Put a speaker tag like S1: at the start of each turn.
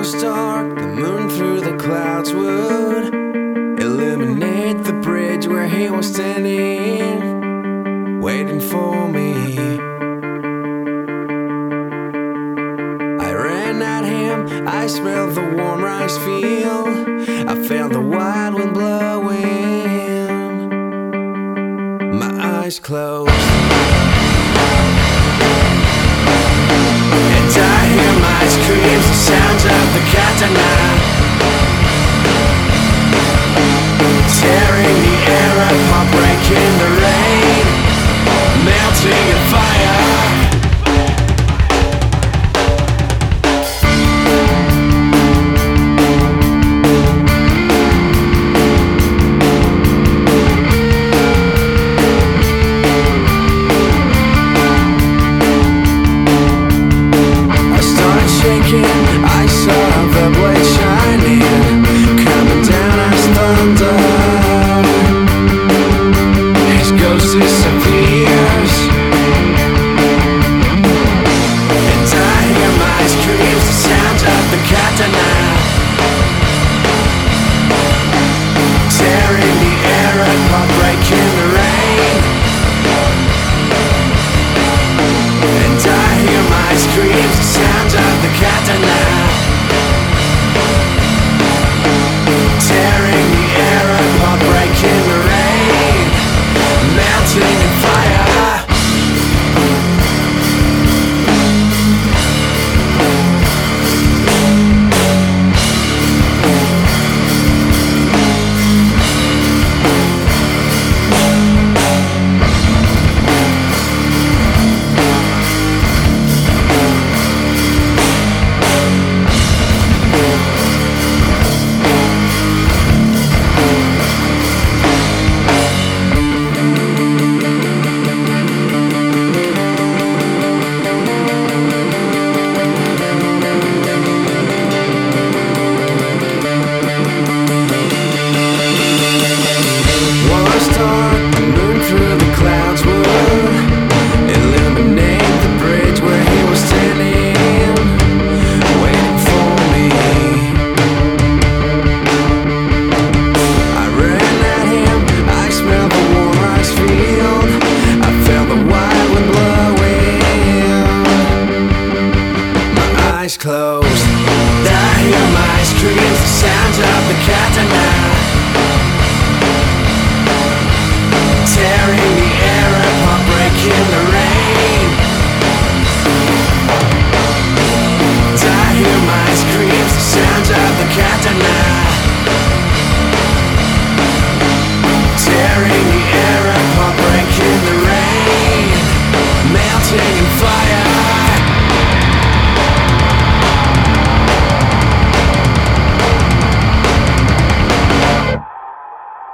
S1: was dark, the moon through the clouds would illuminate the bridge where he was standing, waiting for me. I ran at him, I smelled the warm rice field, I felt the wild wind blowing, my eyes closed, and I hear my screams, the sounds of the katana tearing the air apart.